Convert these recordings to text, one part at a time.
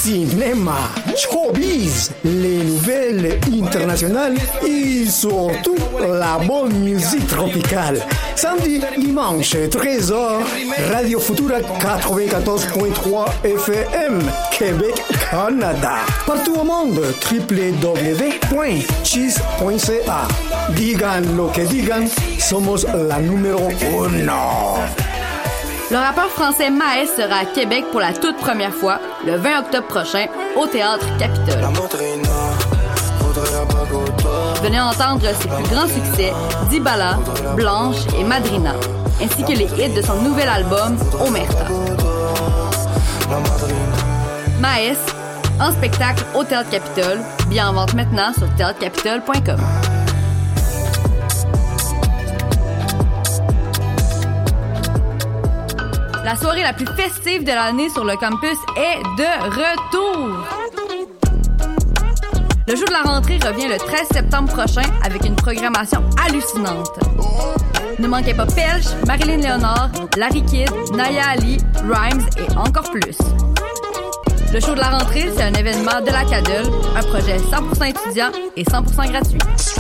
cinéma, showbiz, les nouvelles internationales et surtout la bonne musique tropicale. Samedi, dimanche, 13h, Radio Futura 94.3 FM, Québec, Canada. Partout au monde, www.cheese.ca. Digan lo que digan, somos la numéro 1. Le rappeur français Maes sera à Québec pour la toute première fois, le 20 octobre prochain, au Théâtre Capitole. Venez entendre ses plus grands succès, Dibala, Blanche et Madrina, ainsi que les hits de son nouvel album, Omerta. Maes, en spectacle au Théâtre Capitole, bien en vente maintenant sur théâtrecapitole.com. La soirée la plus festive de l'année sur le campus est de retour. Le jour de la rentrée revient le 13 septembre prochain avec une programmation hallucinante. Ne manquez pas Pelch, Marilyn Léonard, Larry Kidd, Naya Ali, Rhymes et encore plus. Le show de la rentrée, c'est un événement de la CADEL, un projet 100% étudiant et 100% gratuit.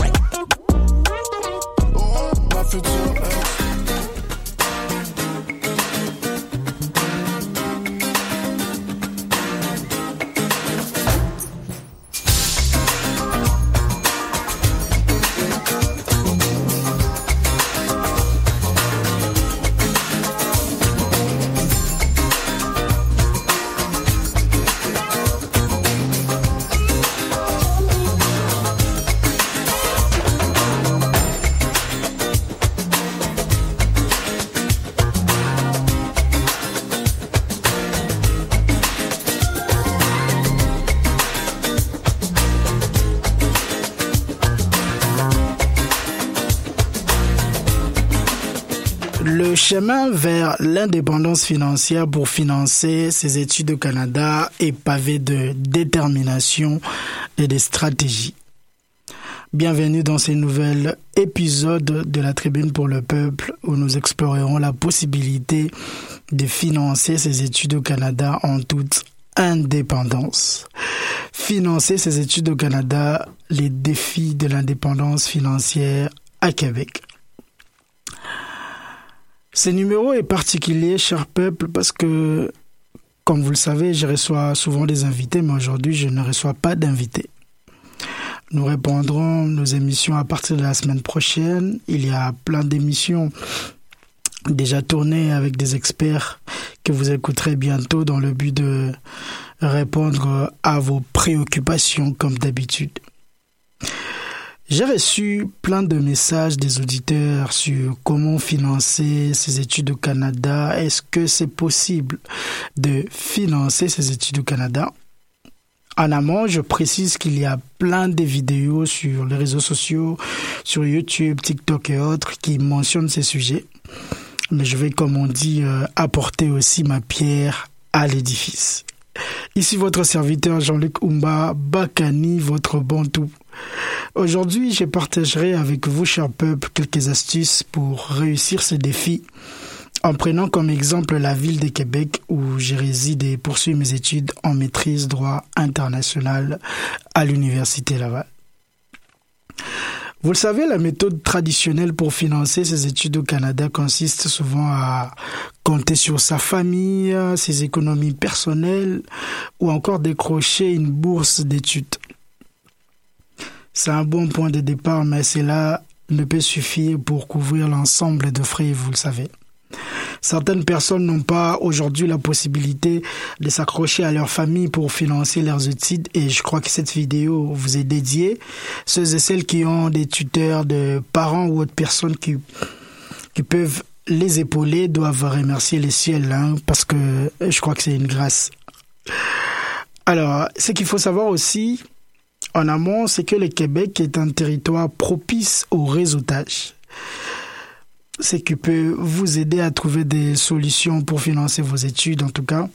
Le chemin vers l'indépendance financière pour financer ses études au Canada est pavé de détermination et de stratégie. Bienvenue dans ce nouvel épisode de la Tribune pour le Peuple où nous explorerons la possibilité de financer ses études au Canada en toute indépendance. Financer ses études au Canada, les défis de l'indépendance financière à Québec. Ce numéro est particulier, cher peuple, parce que, comme vous le savez, je reçois souvent des invités, mais aujourd'hui, je ne reçois pas d'invités. Nous reprendrons nos émissions à partir de la semaine prochaine. Il y a plein d'émissions déjà tournées avec des experts que vous écouterez bientôt dans le but de répondre à vos préoccupations comme d'habitude. J'ai reçu plein de messages des auditeurs sur comment financer ses études au Canada. Est-ce que c'est possible de financer ses études au Canada? En amont, je précise qu'il y a plein de vidéos sur les réseaux sociaux, sur YouTube, TikTok et autres qui mentionnent ces sujets. Mais je vais, comme on dit, apporter aussi ma pierre à l'édifice. Ici votre serviteur Jean-Luc Oumba Bakani, votre bantou. Aujourd'hui, je partagerai avec vous, cher peuple, quelques astuces pour réussir ce défi en prenant comme exemple la ville de Québec où je réside et poursuis mes études en maîtrise droit international à l'Université Laval. Vous le savez, la méthode traditionnelle pour financer ses études au Canada consiste souvent à compter sur sa famille, ses économies personnelles ou encore décrocher une bourse d'études. C'est un bon point de départ, mais cela ne peut suffire pour couvrir l'ensemble de frais, vous le savez. Certaines personnes n'ont pas aujourd'hui la possibilité de s'accrocher à leur famille pour financer leurs études et je crois que cette vidéo vous est dédiée. Ceux et celles qui ont des tuteurs, de parents ou autres personnes qui peuvent les épauler doivent remercier les ciels parce que je crois que c'est une grâce. Alors, ce qu'il faut savoir aussi en amont, c'est que le Québec est un territoire propice au réseautage. C'est qui peut vous aider à trouver des solutions pour financer vos études, en tout cas.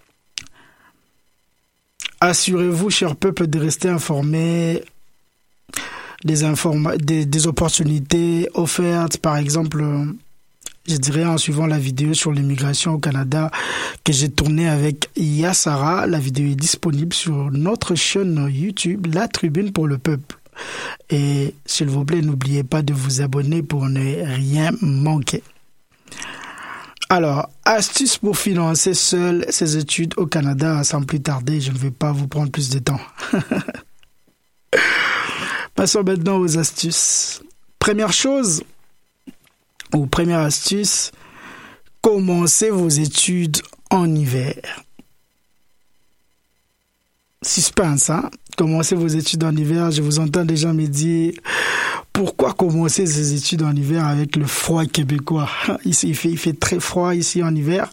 Assurez-vous, cher peuple, de rester informé des opportunités offertes, par exemple, je dirais en suivant la vidéo sur l'immigration au Canada que j'ai tournée avec Yassara. La vidéo est disponible sur notre chaîne YouTube, La Tribune pour le Peuple. Et s'il vous plaît, n'oubliez pas de vous abonner pour ne rien manquer. Alors, astuce pour financer seul ses études au Canada sans plus tarder. Je ne vais pas vous prendre plus de temps. Passons maintenant aux astuces. Première astuce, commencez vos études en hiver. Suspense, hein? Commencez vos études en hiver. Je vous entends déjà me dire pourquoi commencer ces études en hiver avec le froid québécois. Ici, il fait très froid ici en hiver.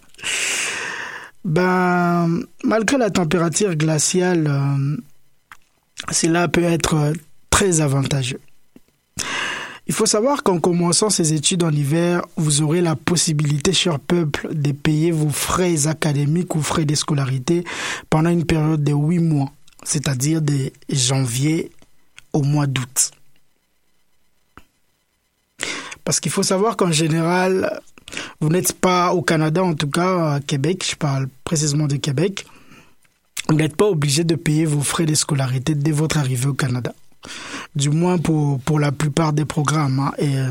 Malgré la température glaciale, cela peut être très avantageux. Il faut savoir qu'en commençant ces études en hiver, vous aurez la possibilité, cher peuple, de payer vos frais académiques ou frais de scolarité pendant une période de 8 mois, c'est-à-dire de janvier au mois d'août. Parce qu'il faut savoir qu'en général, vous n'êtes pas au Canada, en tout cas à Québec, je parle précisément de Québec, vous n'êtes pas obligé de payer vos frais de scolarité dès votre arrivée au Canada. Du moins pour la plupart des programmes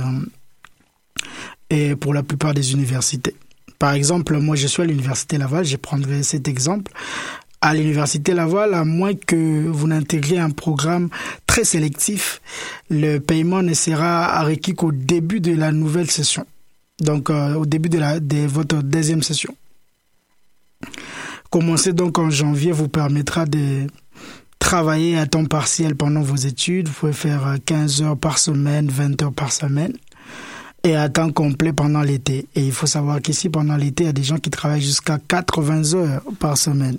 et pour la plupart des universités. Par exemple, moi je suis à l'Université Laval, je prendrai cet exemple. À l'Université Laval, à moins que vous n'intégriez un programme très sélectif, le paiement ne sera requis qu'au début de la nouvelle session. Donc au début de votre deuxième session. Commencer donc en janvier vous permettra de travailler à temps partiel pendant vos études. Vous pouvez faire 15 heures par semaine, 20 heures par semaine et à temps complet pendant l'été. Et il faut savoir qu'ici, pendant l'été, il y a des gens qui travaillent jusqu'à 80 heures par semaine.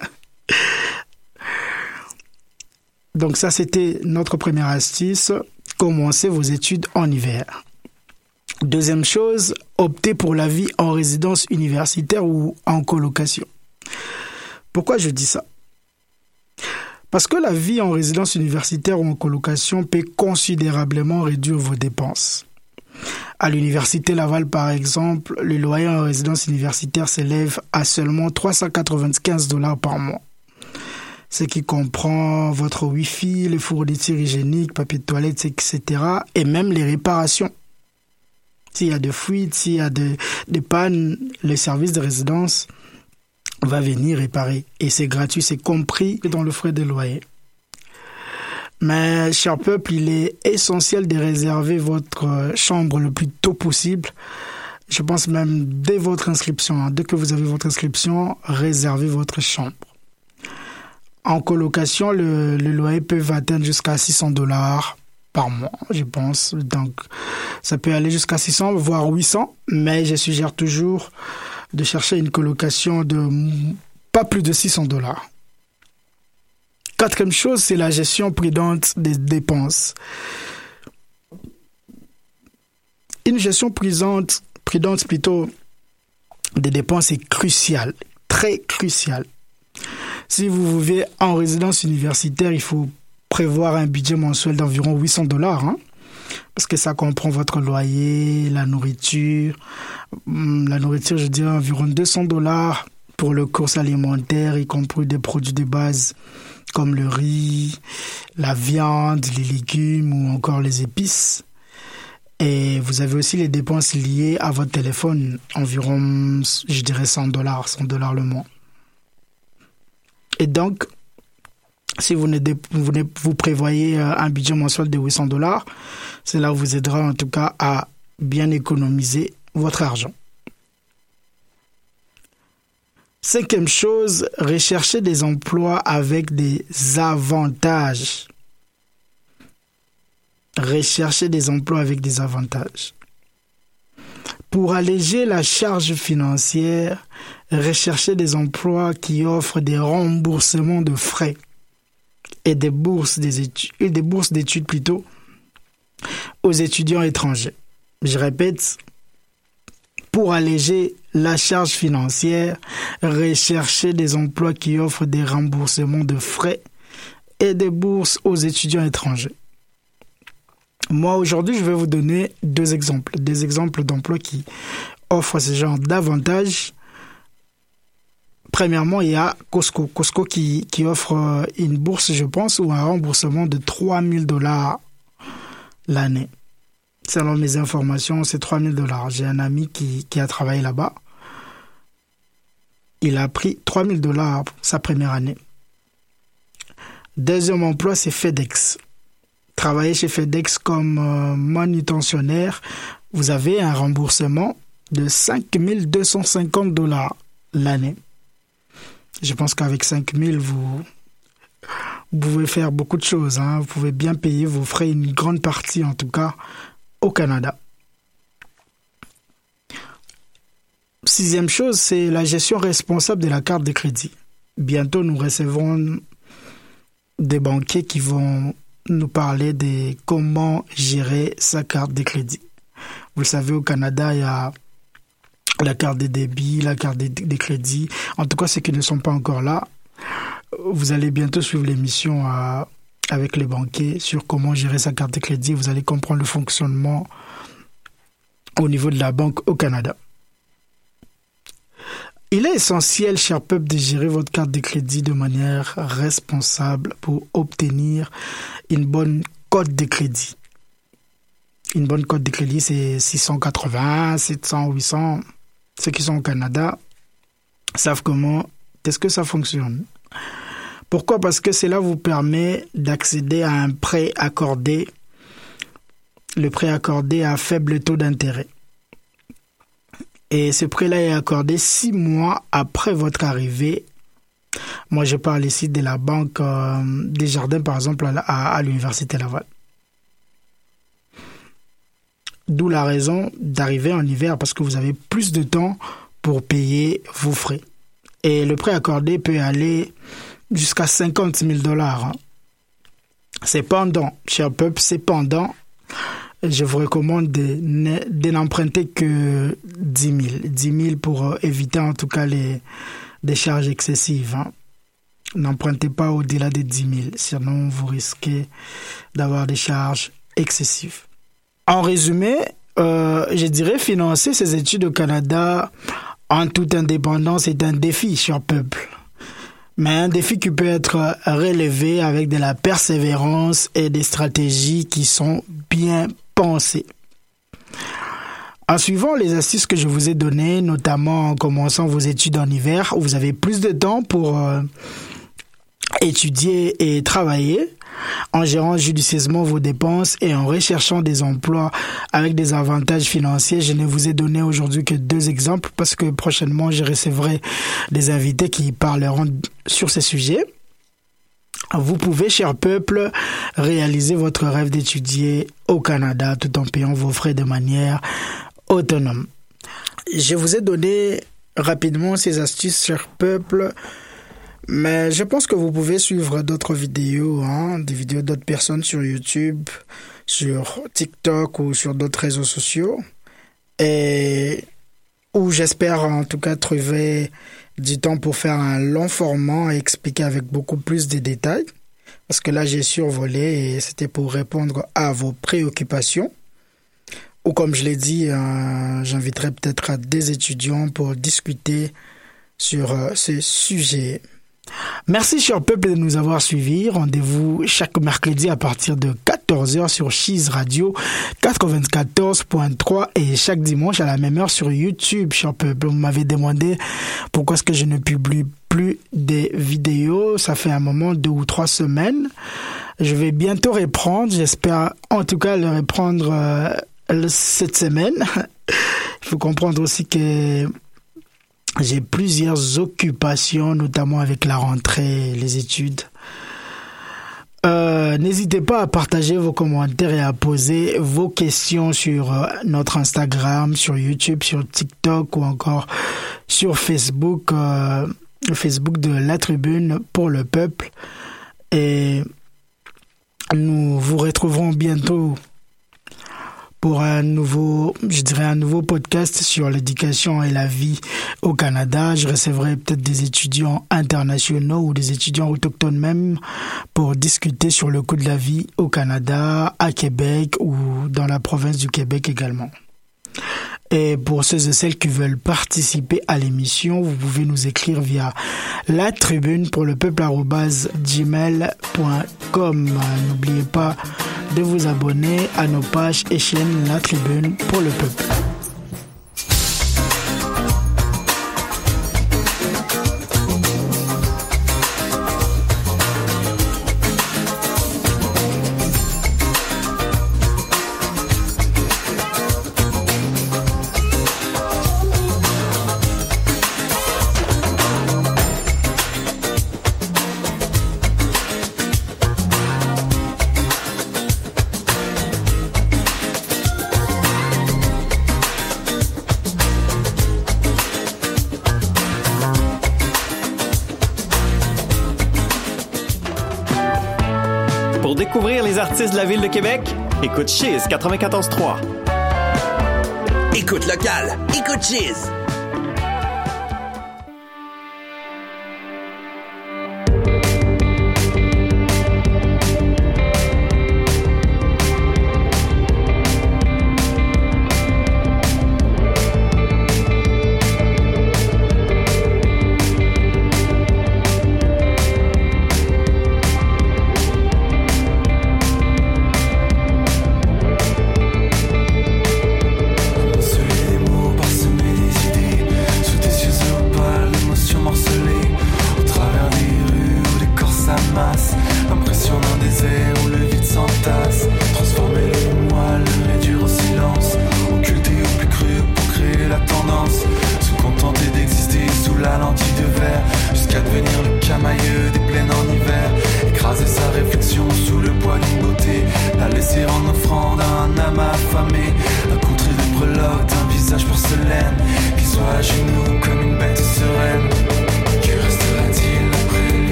Donc ça, c'était notre première astuce. Commencez vos études en hiver. Deuxième chose, optez pour la vie en résidence universitaire ou en colocation. Pourquoi je dis ça ? Parce que la vie en résidence universitaire ou en colocation peut considérablement réduire vos dépenses. À l'Université Laval, par exemple, le loyer en résidence universitaire s'élève à seulement $395 par mois. Ce qui comprend votre Wi-Fi, les fournitures hygiéniques, papier de toilette, etc. et même les réparations. S'il y a des fuites, s'il y a des pannes, le service de résidence va venir réparer. Et c'est gratuit, c'est compris dans le frais de loyer. Mais, cher peuple, il est essentiel de réserver votre chambre le plus tôt possible. Je pense même dès votre inscription. Dès que vous avez votre inscription, réservez votre chambre. En colocation, le loyer peut atteindre jusqu'à $600 par mois, je pense. Donc, ça peut aller jusqu'à 600, voire 800. Mais je suggère toujours de chercher une colocation de pas plus de $600. Quatrième chose, c'est la gestion prudente des dépenses. Une gestion prudente des dépenses est cruciale, très cruciale. Si vous vivez en résidence universitaire, il faut prévoir un budget mensuel d'environ $800, parce que ça comprend votre loyer, la nourriture. La nourriture, je dirais environ $200 pour le courses alimentaires, y compris des produits de base comme le riz, la viande, les légumes ou encore les épices. Et vous avez aussi les dépenses liées à votre téléphone, environ, je dirais $100 le mois. Et donc, si vous prévoyez un budget mensuel de $800, cela vous aidera en tout cas à bien économiser votre argent. Cinquième chose, recherchez des emplois avec des avantages. Recherchez des emplois avec des avantages. Pour alléger la charge financière, recherchez des emplois qui offrent des remboursements de frais et des bourses d'études plutôt aux étudiants étrangers. Je répète, pour alléger la charge financière, recherchez des emplois qui offrent des remboursements de frais et des bourses aux étudiants étrangers. Moi, aujourd'hui, je vais vous donner deux exemples. Des exemples d'emplois qui offrent ce genre d'avantages. Premièrement, il y a Costco. Costco qui offre une bourse, je pense, ou un remboursement de $3,000 l'année. Selon mes informations, c'est $3,000. J'ai un ami qui a travaillé là-bas. Il a pris $3,000 pour sa première année. Deuxième emploi, c'est FedEx. Travailler chez FedEx comme manutentionnaire, vous avez un remboursement de $5,250 l'année. Je pense qu'avec 5,000, vous pouvez faire beaucoup de choses. Vous pouvez bien payer vos frais, une grande partie en tout cas, au Canada. Sixième chose, c'est la gestion responsable de la carte de crédit. Bientôt, nous recevrons des banquiers qui vont nous parler de comment gérer sa carte de crédit. Vous le savez, au Canada, il y a la carte de débit, la carte de crédit. En tout cas, ceux qui ne sont pas encore là, vous allez bientôt suivre l'émission avec les banquiers sur comment gérer sa carte de crédit. Vous allez comprendre le fonctionnement au niveau de la banque au Canada. Il est essentiel, cher peuple, de gérer votre carte de crédit de manière responsable pour obtenir une bonne cote de crédit. Une bonne cote de crédit, c'est 680, 700, 800. Ceux qui sont au Canada savent comment est-ce que ça fonctionne. Pourquoi? Parce que cela vous permet d'accéder à un prêt accordé, le prêt accordé à faible taux d'intérêt. Et ce prêt-là est accordé 6 mois après votre arrivée. Moi, je parle ici de la Banque des Jardins, par exemple, à l'Université Laval. D'où la raison d'arriver en hiver, parce que vous avez plus de temps pour payer vos frais. Et le prêt accordé peut aller jusqu'à $50,000. Cependant, cher peuple, je vous recommande de n'emprunter que 10 000. 10 000 pour éviter en tout cas des charges excessives. N'empruntez pas au-delà de 10 000, sinon vous risquez d'avoir des charges excessives. En résumé, je dirais financer ses études au Canada en toute indépendance est un défi, cher peuple. Mais un défi qui peut être relevé avec de la persévérance et des stratégies qui sont bien pensées. En suivant les astuces que je vous ai données, notamment en commençant vos études en hiver, où vous avez plus de temps pour étudier et travailler, en gérant judicieusement vos dépenses et en recherchant des emplois avec des avantages financiers. Je ne vous ai donné aujourd'hui que 2 exemples parce que prochainement je recevrai des invités qui parleront sur ces sujets. Vous pouvez, cher peuple, réaliser votre rêve d'étudier au Canada tout en payant vos frais de manière autonome. Je vous ai donné rapidement ces astuces, cher peuple. Mais je pense que vous pouvez suivre d'autres vidéos, des vidéos d'autres personnes sur YouTube, sur TikTok ou sur d'autres réseaux sociaux. Et où j'espère en tout cas trouver du temps pour faire un long format et expliquer avec beaucoup plus de détails. Parce que là, j'ai survolé et c'était pour répondre à vos préoccupations. Ou comme je l'ai dit, j'inviterai peut-être des étudiants pour discuter sur ce sujet. Merci, cher peuple, de nous avoir suivis. Rendez-vous chaque mercredi à partir de 14h sur Cheese Radio 94.3 et chaque dimanche à la même heure sur YouTube, cher peuple. Vous m'avez demandé pourquoi est-ce que je ne publie plus des vidéos. Ça fait un moment, 2 ou 3 semaines. Je vais bientôt reprendre. J'espère en tout cas le reprendre cette semaine. Il faut comprendre aussi que j'ai plusieurs occupations, notamment avec la rentrée, les études. N'hésitez pas à partager vos commentaires et à poser vos questions sur notre Instagram, sur YouTube, sur TikTok ou encore sur Facebook, le Facebook de La Tribune pour le peuple. Et nous vous retrouverons bientôt pour un nouveau podcast sur l'éducation et la vie au Canada. Je recevrai peut-être des étudiants internationaux ou des étudiants autochtones même pour discuter sur le coût de la vie au Canada, à Québec ou dans la province du Québec également. Et pour ceux et celles qui veulent participer à l'émission, vous pouvez nous écrire via la tribune pour le peuple@gmail.com. N'oubliez pas de vous abonner à nos pages et chaînes La Tribune pour le peuple. Pour découvrir les artistes de la ville de Québec, écoute Chiz 94.3. Écoute local, écoute Chiz.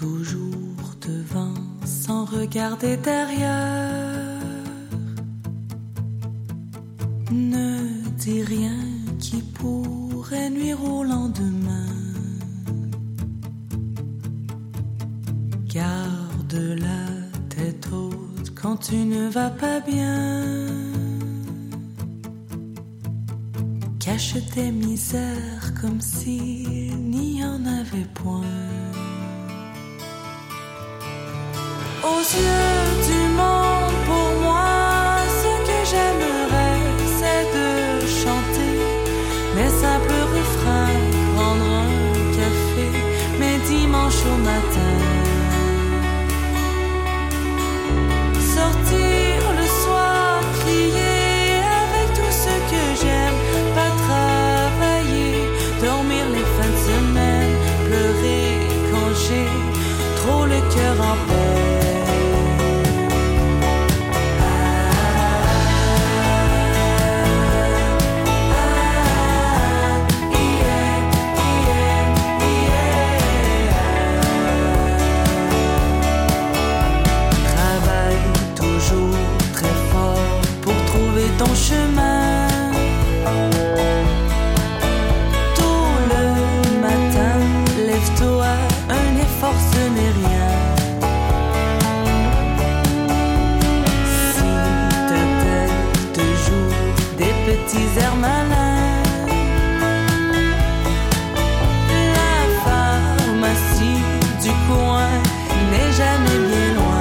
toujours devant sans regarder derrière. Ne dis rien qui pourrait nuire au lendemain. Garde la tête haute quand tu ne vas pas bien. Cache tes misères comme s'il n'y en avait point. Aux yeux du monde, pour moi, ce que j'aimerais, c'est de chanter mes simples refrains, prendre un café mes dimanches au matin, sortir le soir, crier avec tout ce que j'aime, pas travailler, dormir les fins de semaine, pleurer quand j'ai trop le cœur en paix. Ton chemin, tôt le matin, lève-toi, un effort ce n'est rien. Si ta tête te joue des petits airs malins, la pharmacie du coin n'est jamais bien loin.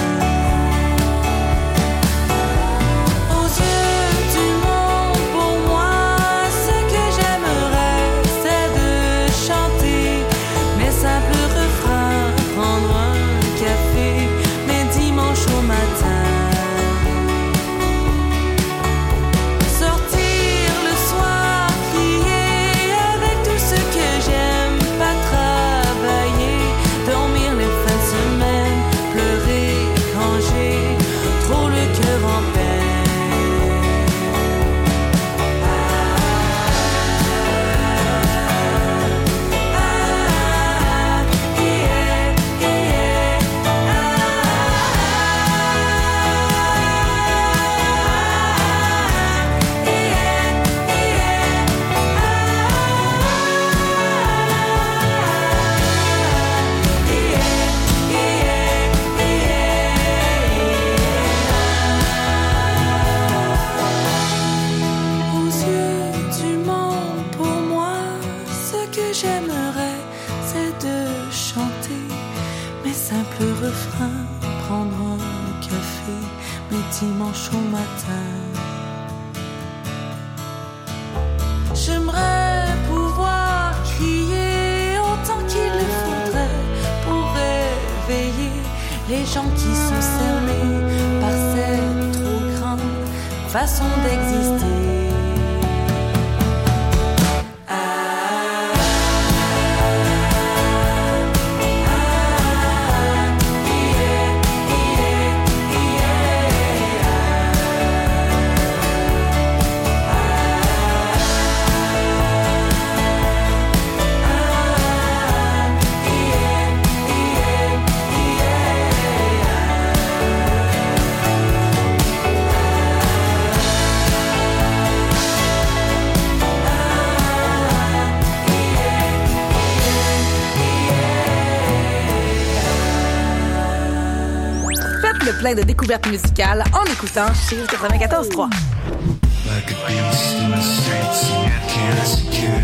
Dimanche au matin, j'aimerais pouvoir crier autant qu'il le faudrait pour réveiller les gens qui sont cernés par cette trop grande façon d'exister. Le plein de découvertes musicales en écoutant chez 94.3. Like a beast in the streets, can't secure.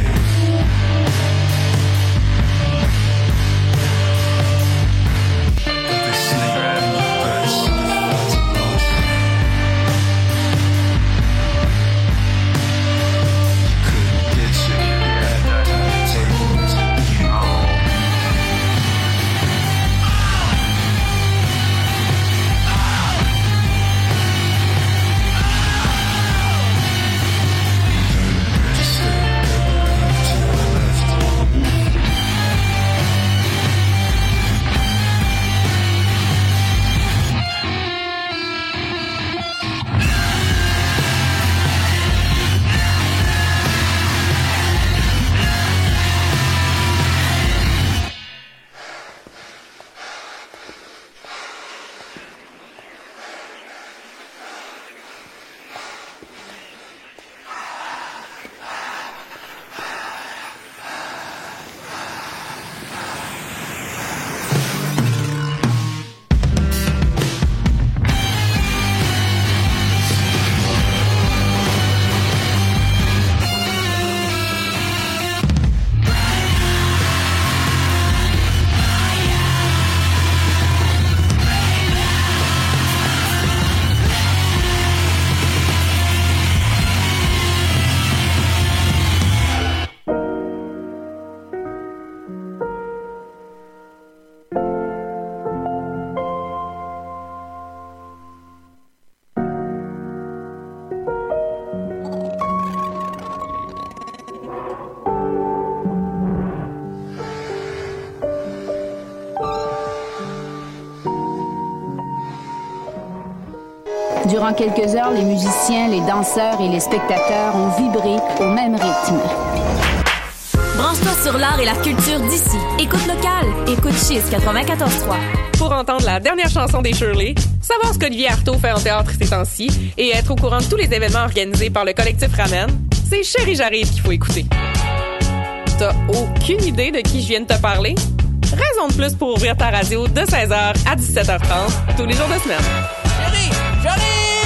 Durant quelques heures, les musiciens, les danseurs et les spectateurs ont vibré au même rythme. Branche-toi sur l'art et la culture d'ici. Écoute locale. Écoute Chiz 94.3. Pour entendre la dernière chanson des Shirley, savoir ce qu'Olivier Artaud fait en théâtre ces temps-ci et être au courant de tous les événements organisés par le collectif Ramen, c'est Chérie J'arrive qu'il faut écouter. T'as aucune idée de qui je viens de te parler? Raison de plus pour ouvrir ta radio de 16h à 17h30 tous les jours de semaine. Chérie, j'arrive!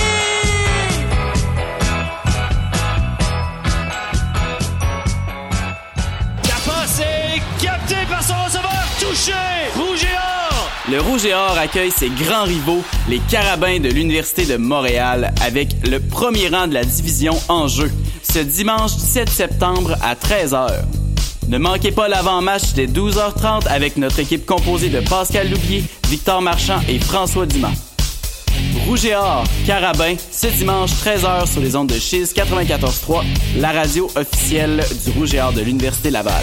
Capossé, capté par son receveur, touché! Rouge et or! Le Rouge et Or accueille ses grands rivaux, les Carabins de l'Université de Montréal, avec le premier rang de la division en jeu, ce dimanche 17 septembre à 13h. Ne manquez pas l'avant-match dès 12h30 avec notre équipe composée de Pascal Loubier, Victor Marchand et François Dumas. Rouge et Or, Carabin, ce dimanche 13h sur les ondes de Chiz 94.3, la radio officielle du Rouge et Or de l'Université Laval.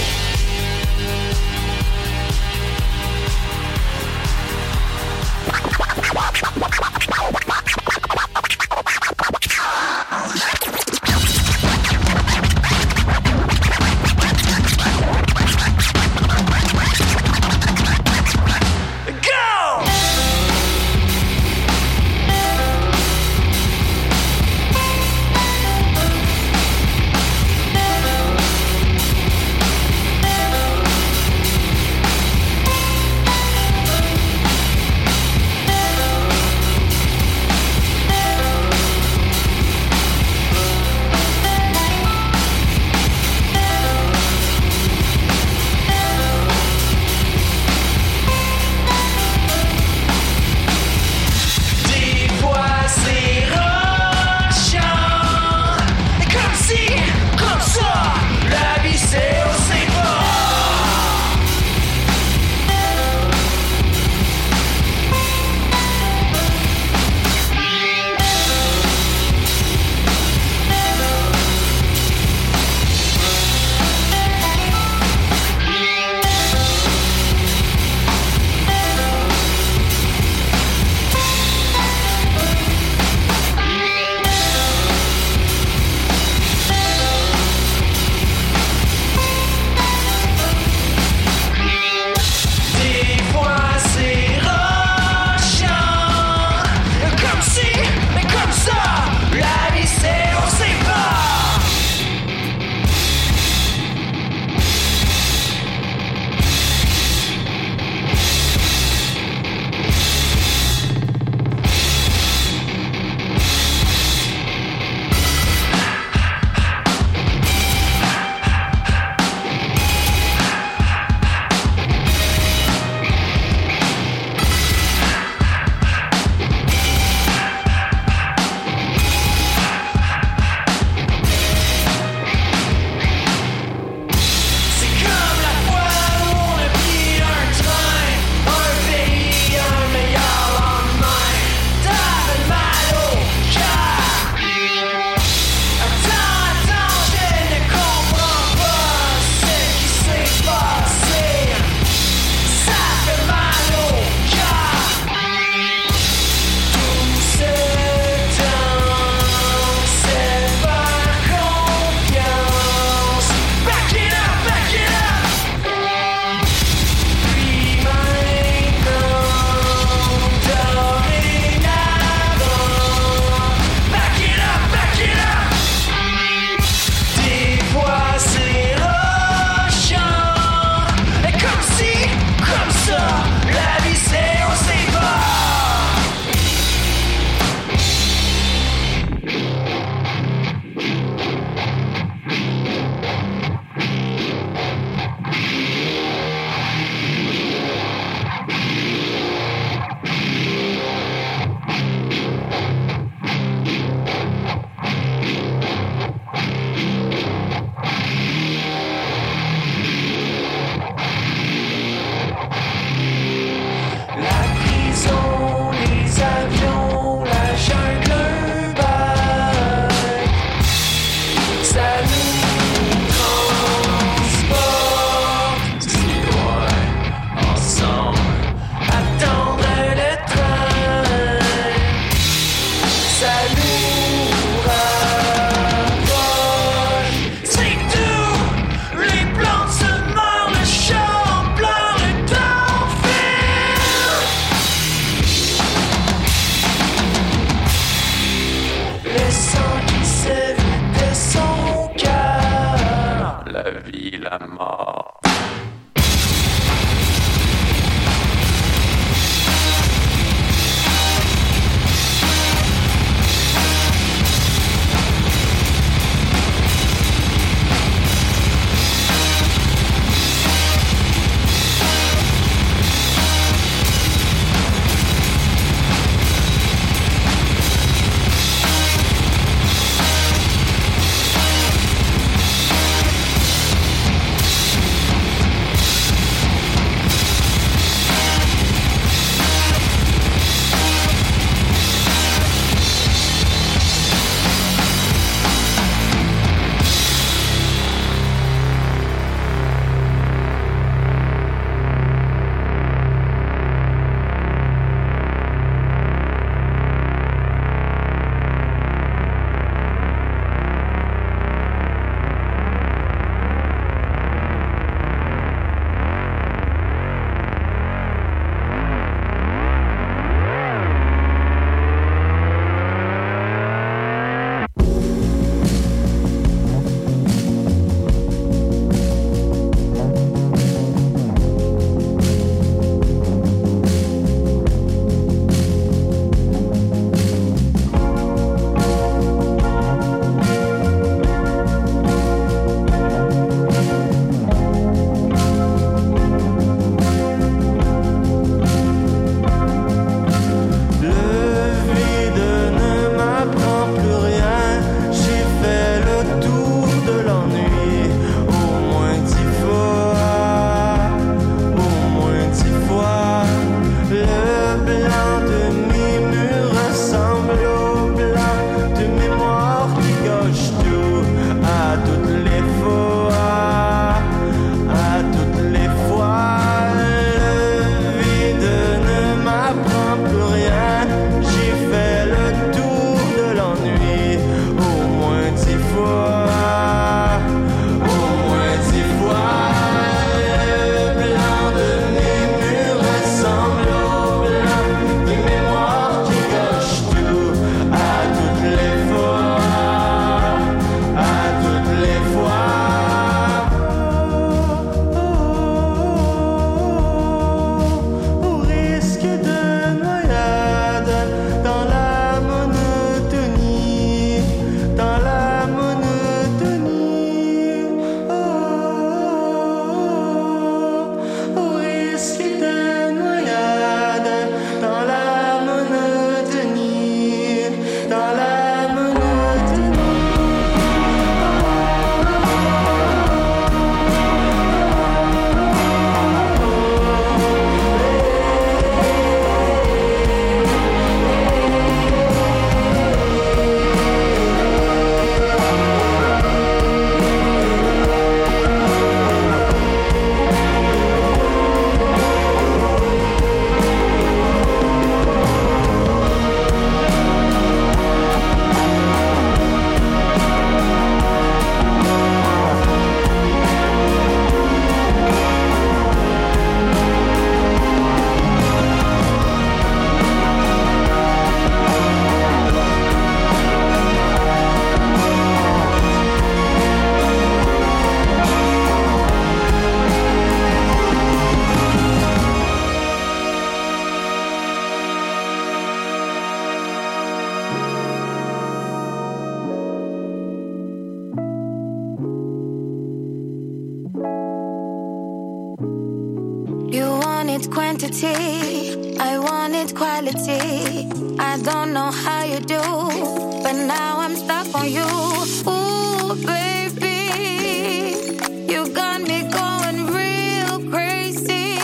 wanted quantity, I wanted quality. I don't know how you do, but now I'm stuck on you. Ooh, baby, you got me going real crazy.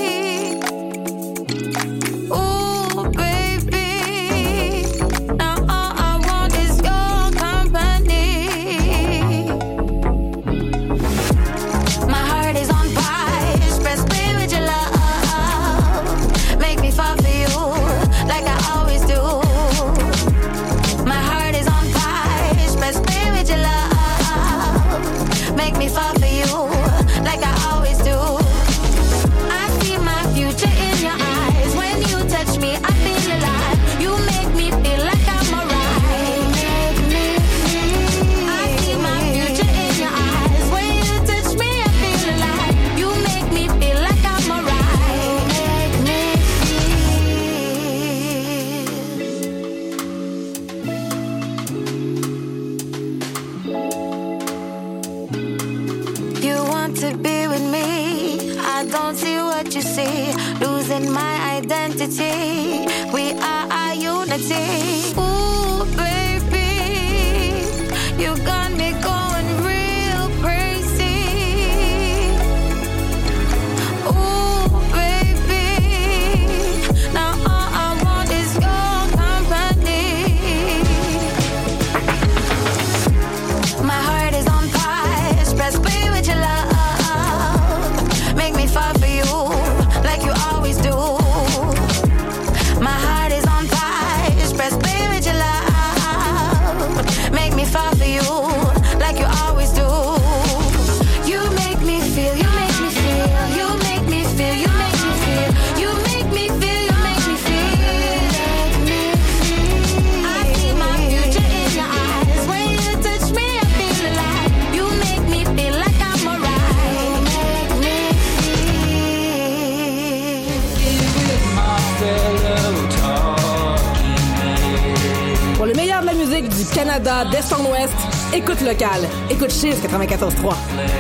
Ooh, baby, now all I want is your company. My heart is on fire, express me with your love. Make me fall for you, like I always do. My heart is on fire, express me with your love. Make me fall for you, like I always do. I see my future in your eyes. When you touch me, I feel alive. You make me feel like I'm alright. I see my future in your eyes. When you touch me, I feel alive. You make me feel like I'm alright. You want to be with me, I don't see what you see. Losing my identity, we are our unity. Ooh, baby, you got me going real crazy. Ooh, baby, now all I want is your company. My heart is on fire, express me with your love. Make me fall for you, like you always do. My heart is on fire, express me with your love. Make me fall for you, like you always do. You make me feel, you make me feel, you make me feel, you make me feel, you make me feel, you make me feel. I see my future in your eyes. When you touch me, I feel alive. You make me feel like I'm alright. Make me Pour le meilleur de la musique du Canada d'Est en Ouest, écoute local. Écoute Chiz 94.3.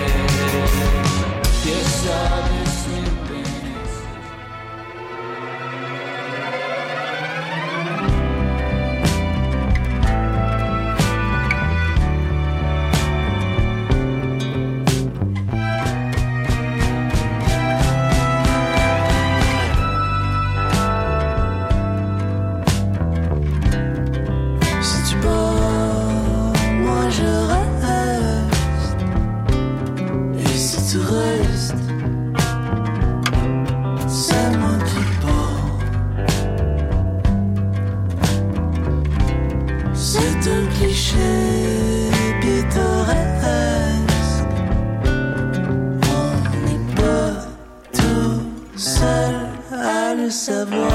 Si tu pars, moi je reste. Et si tu restes, c'est moi qui pars. C'est un cliché pittoresque. On n'est pas tout seul à le savoir.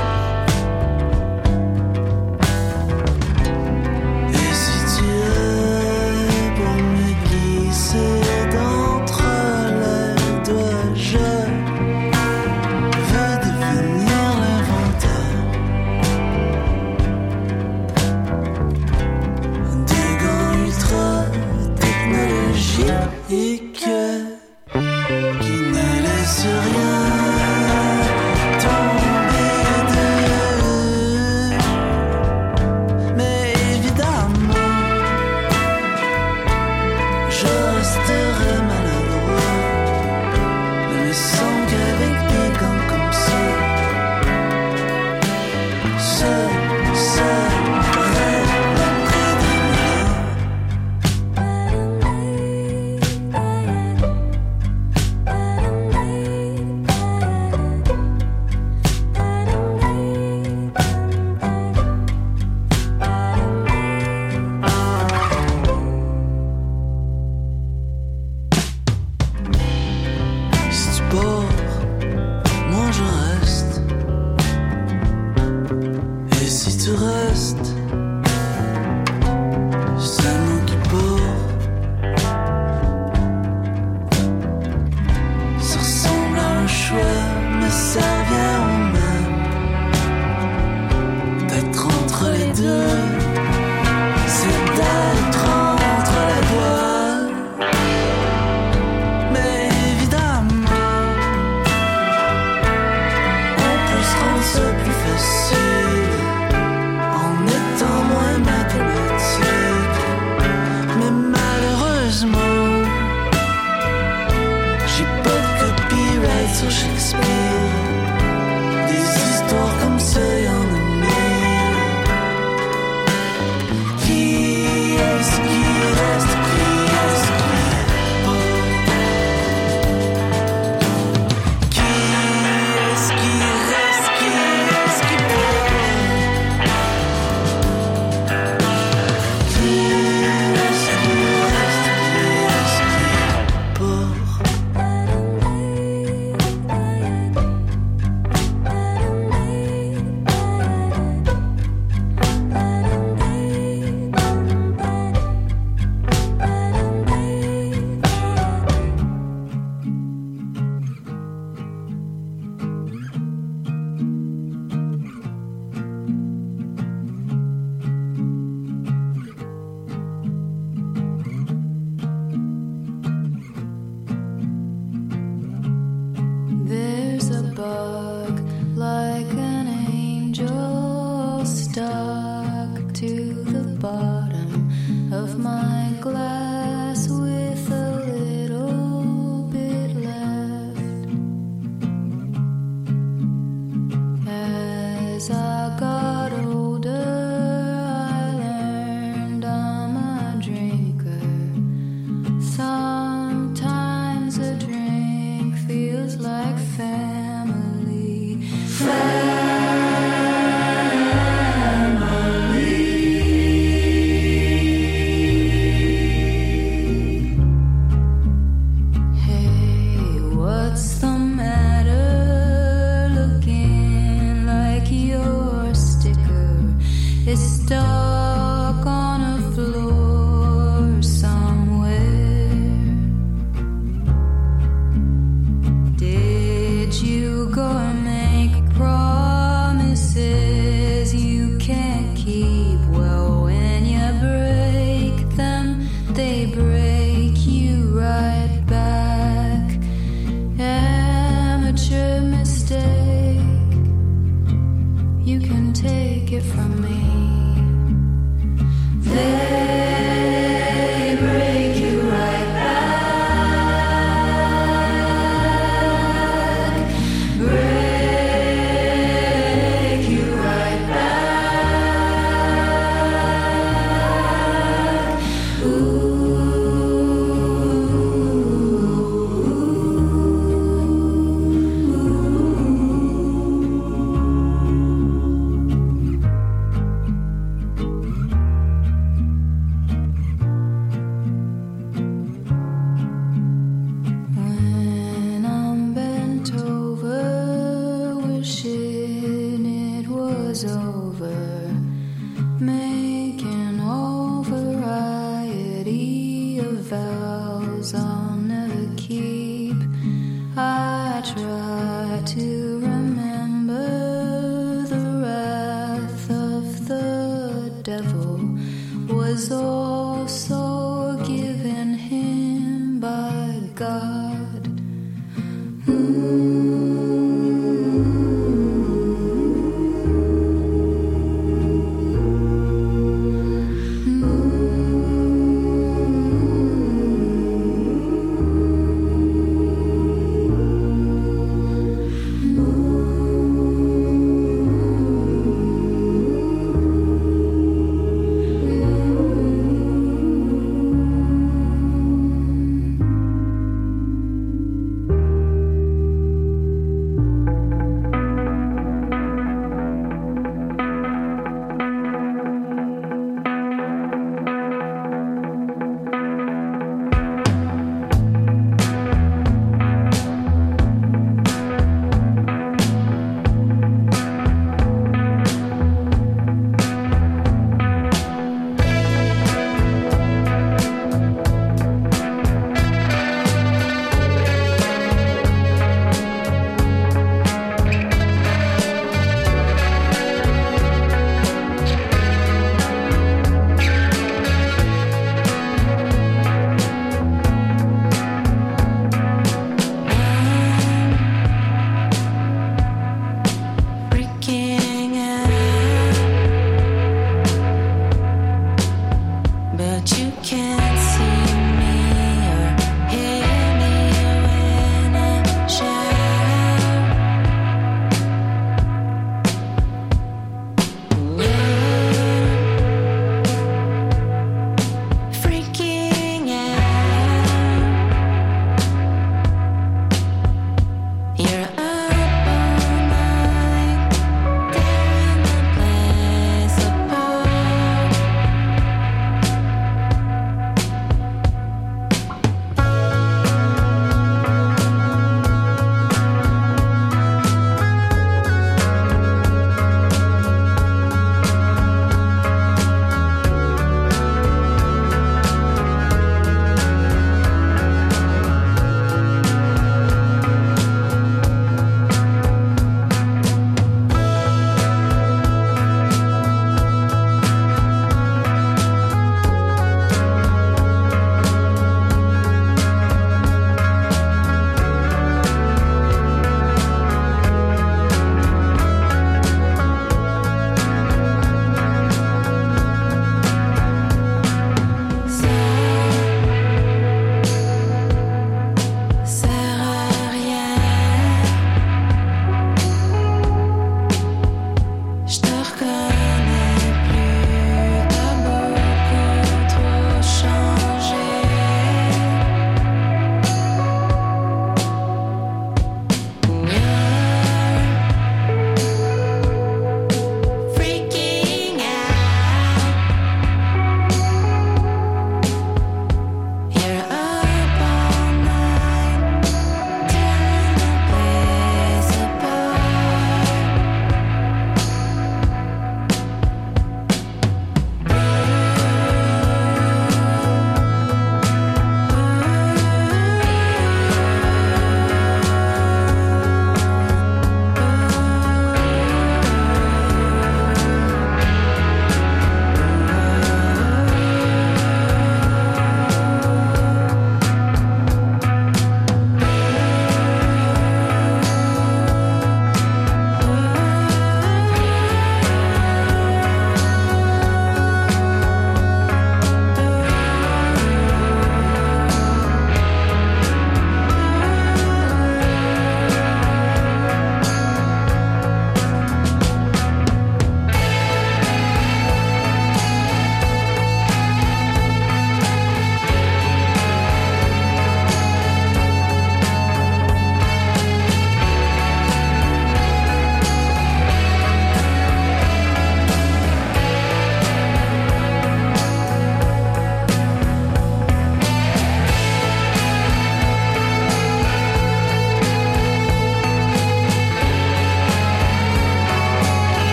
Et si tu es pour me glisser d'entre les doigts, je veux devenir l'inventeur des gants ultra technologiques qui ne laissent rien tomber d'eux. Mais évidemment, je resterai maladroit. Ne me sens qu'avec des gants comme ça. Ce serait l'après-demain. Si tu pars, moi je reste. Et si tu restes, c'est moi qui pars. Ça ressemble à un choix, mais ça revient au même. D'être entre les deux, c'est d'être entre les doigts. Mais évidemment, as I got older, I learned I'm a drinker. Sometimes a drink feels like family. Hey, what's the matter? Looking like your sticker is stuck on a floor somewhere. Did you go and make promises you can't keep? Well, when you break them, they break you right back. Amateur mistake, you can take it from me. They break you right back. Break you right back. When I'm bent over, wishing it was over, making all variety of vows I'll never keep. I try to remember the wrath of the devil was also given him by God.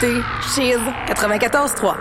écoutez Cheese 94.3.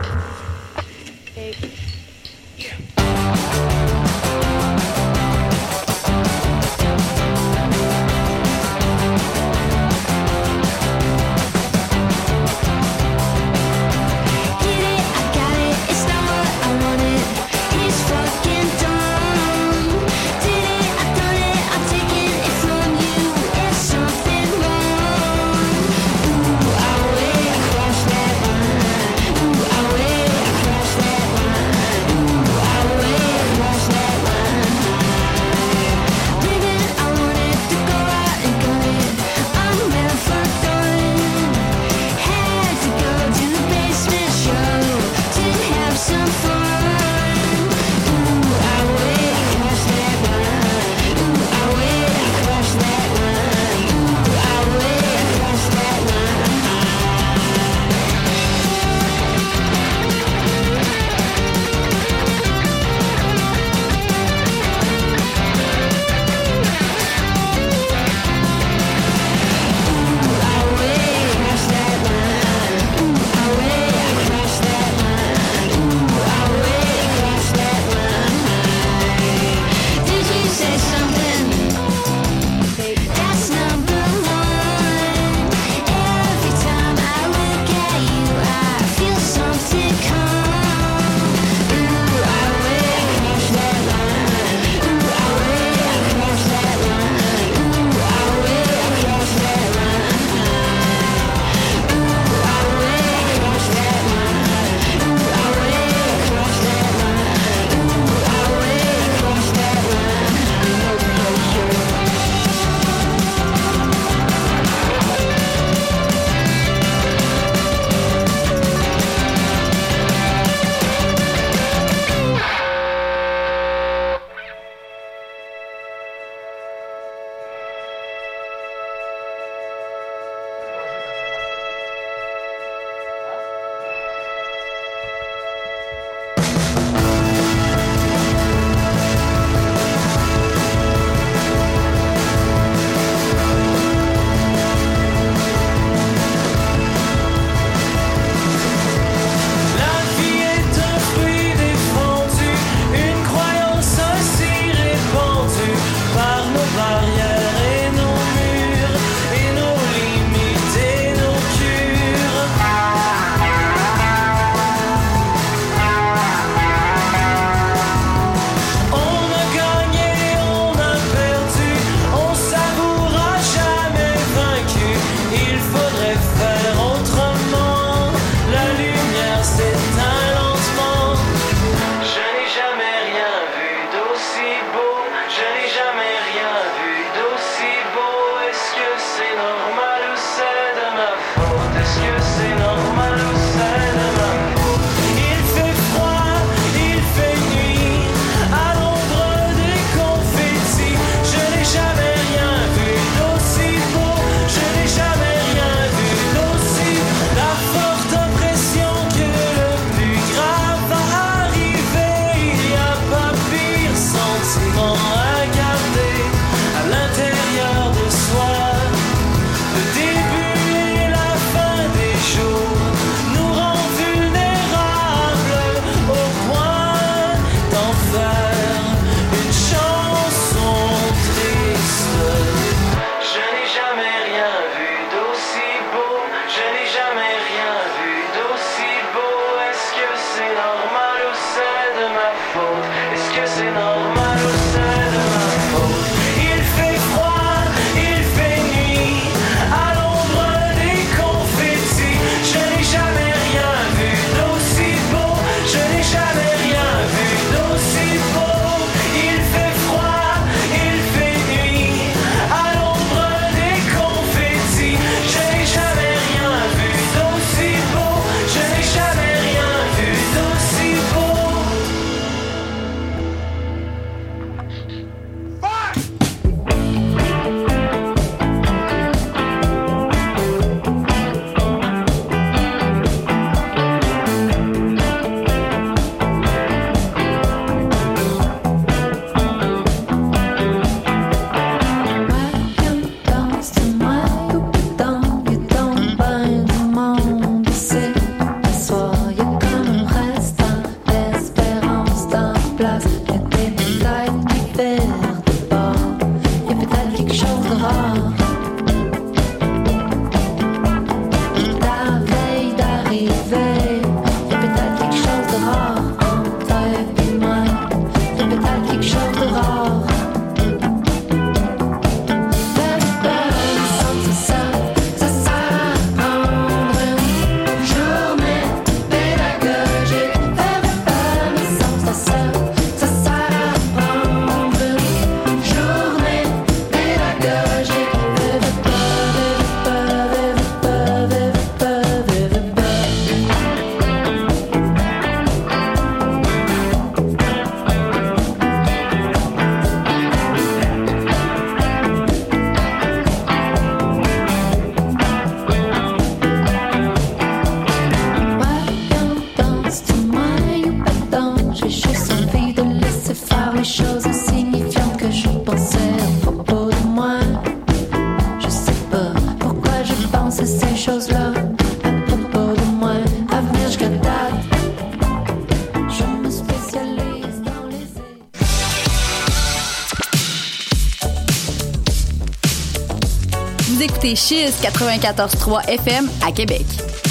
écoutez Chiz 94.3 FM à Québec.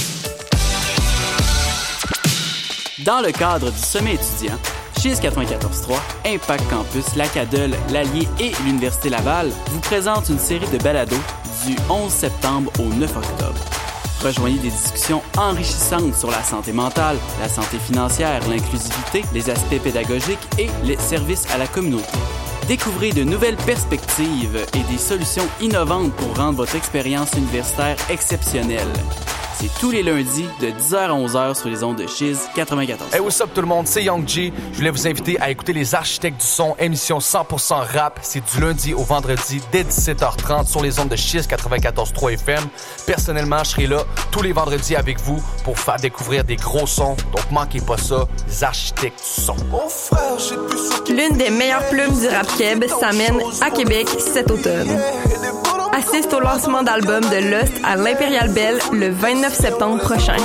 Dans le cadre du sommet étudiant, Chiz 94.3, Impact Campus, l'Acadol, l'Allier et l'Université Laval vous présentent une série de balados du 11 septembre au 9 octobre. Rejoignez des discussions enrichissantes sur la santé mentale, la santé financière, l'inclusivité, les aspects pédagogiques et les services à la communauté. Découvrez de nouvelles perspectives et des solutions innovantes pour rendre votre expérience universitaire exceptionnelle. C'est tous les lundis de 10h à 11h sur les ondes de Chiz 94. Hey, what's up tout le monde, c'est Young G. Je voulais vous inviter à écouter Les Architectes du Son, émission 100% rap. C'est du lundi au vendredi dès 17h30 sur les ondes de Chiz 94.3 FM. Personnellement, je serai là tous les vendredis avec vous pour faire découvrir des gros sons. Donc manquez pas ça, Les Architectes du Son. L'une des meilleures plumes du rap keb s'amène à Québec cet automne. Assiste au lancement d'album de Lost à l'Impérial Belle le 29 septembre prochain.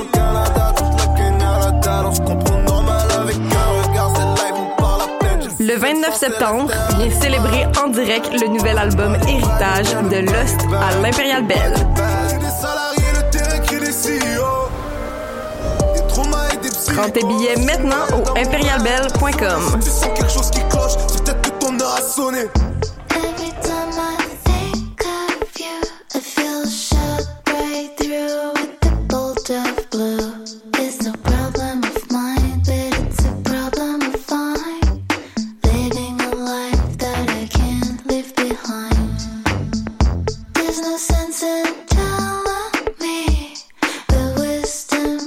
Le 29 septembre, vient célébrer en direct le nouvel album Héritage de Lost à l'Impérial Belle. Prends tes billets maintenant au imperialbelle.com. There's no sense in time.